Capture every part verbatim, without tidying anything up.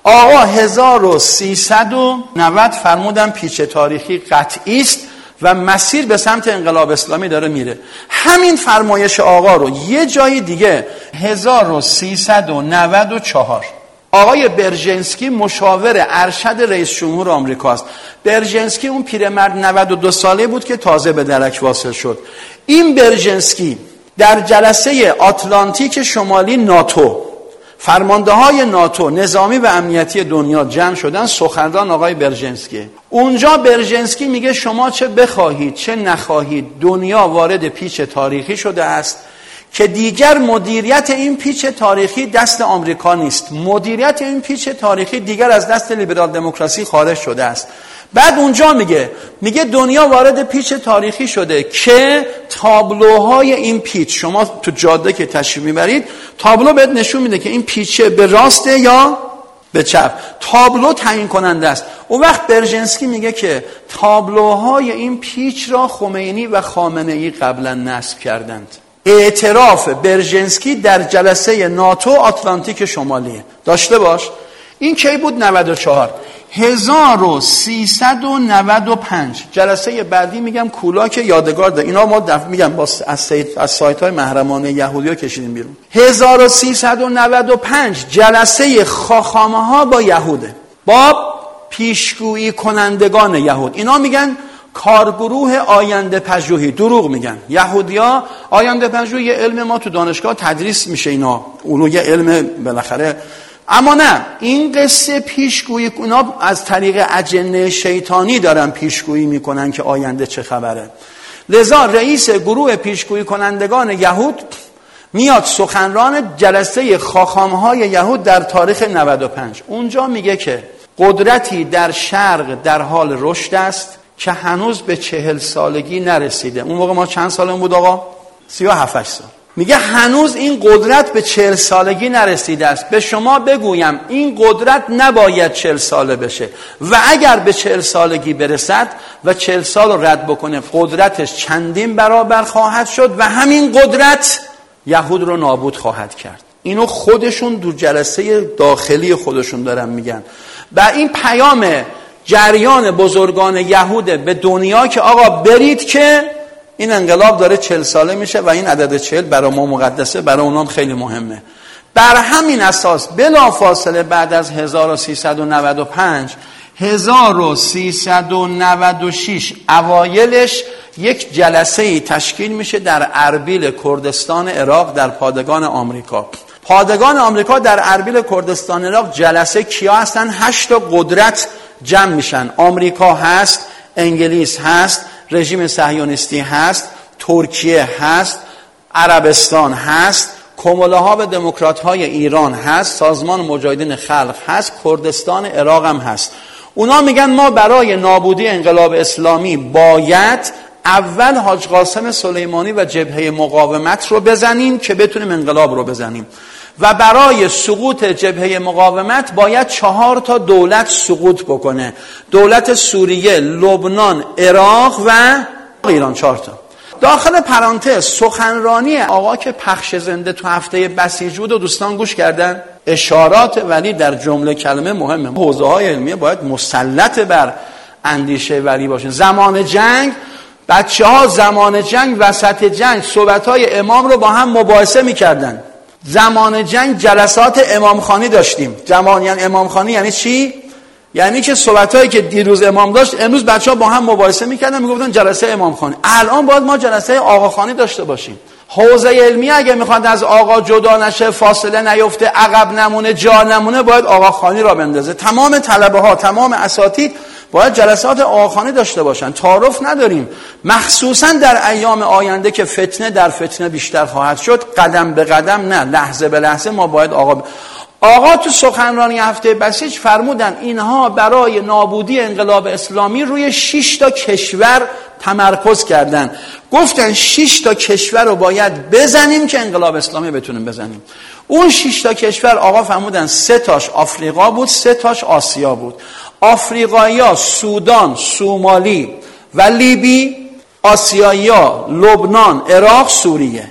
آقا هزار و سیصد و نود فرمودن پیچ تاریخی قطعی است و مسیر به سمت انقلاب اسلامی داره میره. همین فرمایش آقا رو یه جای دیگه هزار و سیصد و نود و چهار آقای برژنسکی مشاور ارشد رئیس جمهور آمریکاست. برژنسکی اون پیرمرد نود و دو ساله بود که تازه به درک واصل شد. این برژنسکی در جلسه آتلانتیک شمالی ناتو، فرمانده های ناتو نظامی و امنیتی دنیا جمع شدن، سخنران آقای برژنسکی. اونجا برژنسکی میگه شما چه بخواهید چه نخواهید دنیا وارد پیچ تاریخی شده است که دیگر مدیریت این پیچ تاریخی دست آمریکا نیست. مدیریت این پیچ تاریخی دیگر از دست لیبرال دموکراسی خارج شده است. بعد اونجا میگه میگه دنیا وارد پیچ تاریخی شده که تابلوهای این پیچ، شما تو جاده که تشریف میبرید تابلو بهت نشون میده که این پیچه به راسته یا به چپ. تابلو تعیین کننده است. اون وقت برژنسکی میگه که تابلوهای این پیچ را خمینی و خامنه‌ای قبلا نصب کردند. اعتراف برژنسکی در جلسه ناتو آتلانتیک شمالی. داشته باش این کی بود؟ نود و چهار. هزار و سیصد و نود و پنج جلسه بعدی میگم کولاک یادگار ده. اینا ما دفع میگم با از, سایت از سایت های محرمانه یهودی ها کشیدیم بیرون. هزار و سیصد و نود و پنج جلسه خاخامه ها با یهوده، با پیشگویی کنندگان یهود. اینا میگن کارگروه آینده پژوهی. دروغ میگن یهودیا. آینده پژوهی علم ما تو دانشگاه تدریس میشه، اینا اونو یه علم بالاخره. اما نه، این قصه پیشگویی، اونا از طریق اجنه شیطانی دارن پیشگویی میکنن که آینده چه خبره. لذا رئیس گروه پیشگویی کنندگان یهود میاد سخنران جلسه خاخامهای یهود در تاریخ نود و پنج. اونجا میگه که قدرتی در شرق در حال رشد است که هنوز به چهل سالگی نرسیده. اون موقع ما چند سالمون بود آقا؟ سی و هفت سال. میگه هنوز این قدرت به چهل سالگی نرسیده است. به شما بگویم این قدرت نباید چهل ساله بشه و اگر به چهل سالگی برسد و چهل سال رو رد بکنه قدرتش چندین برابر خواهد شد و همین قدرت یهود رو نابود خواهد کرد. اینو خودشون دو جلسه داخلی خودشون دارن میگن. و این پیام جریان بزرگان یهود به دنیا که آقا برید که این انقلاب داره چهل ساله میشه و این عدد چهل برای ما مقدسه، برای اونام خیلی مهمه. بر همین اساس بلا فاصله بعد از هزار و سیصد و نود و پنج هزار و سیصد و نود و شش اوایلش یک جلسه تشکیل میشه در اربیل کردستان عراق در پادگان آمریکا. پادگان آمریکا در اربیل کردستان عراق جلسه کیا هستن؟ هشت تا قدرت جمع میشن. آمریکا هست، انگلیس هست، رژیم صهیونیستی هست، ترکیه هست، عربستان هست، کمولهاب دموکرات های ایران هست، سازمان مجاهدین خلق هست، کردستان عراق هم هست. اونا میگن ما برای نابودی انقلاب اسلامی باید اول حاج قاسم سلیمانی و جبهه مقاومت رو بزنیم که بتونیم انقلاب رو بزنیم و برای سقوط جبهه مقاومت باید چهار تا دولت سقوط بکنه. دولت سوریه، لبنان، عراق و ایران. چهار تا. داخل پرانتز سخنرانی آقا که پخش زنده تو هفته بسیج بود و دوستان گوش کردن، اشارات ولی در جمله کلمه مهمه. حوزه های علمیه باید مسلط بر اندیشه ولی باشن. زمان جنگ بچه ها زمان جنگ وسط جنگ صحبت های امام رو با هم مباحثه میکردن. زمان جنگ جلسات امامخانی داشتیم. زمان یعنی امامخانی یعنی چی؟ یعنی که صحبتایی که دیروز امام داشت امروز بچه‌ها با هم مباحثه می‌کردن، میگفتن جلسه امامخانی. الان باید ما جلسه آقاخانی داشته باشیم. حوزه علمی اگه میخواد از آقا جدا نشه، فاصله نیفته، عقب نمونه، جا نمونه، باید آقاخانی را بندازه. تمام طلبه ها، تمام اساتید باید جلسات آقاخانی داشته باشن. تعارف نداریم، مخصوصا در ایام آینده که فتنه در فتنه بیشتر خواهد شد. قدم به قدم نه، لحظه به لحظه ما باید آقا ب... آقا تو سخنرانی هفته بسیج فرمودن اینها برای نابودی انقلاب اسلامی روی شش تا کشور تمرکز کردن. گفتن شش تا کشور رو باید بزنیم که انقلاب اسلامی بتونیم بزنیم. اون شش تا کشور آقا فرمودن سه تاش آفریقا بود، سه تاش آسیا بود. آفریقایی‌ها سودان، سومالی و لیبی، آسیایی‌ها لبنان، عراق، سوریه.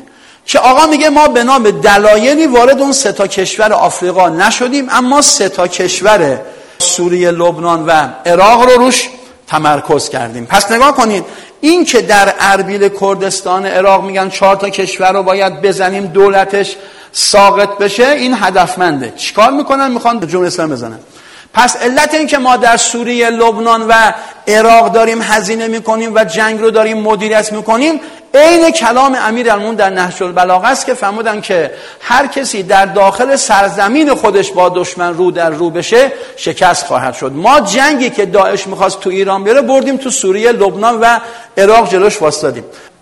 که آقا میگه ما به نام دلایلی وارد اون سه تا کشور آفریقا نشدیم، اما سه تا کشور سوریه، لبنان و عراق رو روش تمرکز کردیم. پس نگاه کنید، این که در اربیل کردستان عراق میگن چهار تا کشور رو باید بزنیم دولتش ساقط بشه، این هدفمنده. چیکار میکنن؟ میخوان جمهوری اسلامی بزنن. پس علت این که ما در سوریه، لبنان و عراق داریم هزینه میکنیم و جنگ رو داریم مدیریت میکنیم، عین کلام امیرالمومنین در نهج البلاغه است که فرمودن که هر کسی در داخل سرزمین خودش با دشمن رو در رو بشه شکست خواهد شد. ما جنگی که داعش میخواست تو ایران بیاره بردیم تو سوریه، لبنان و عراق جلوش واسطادیم.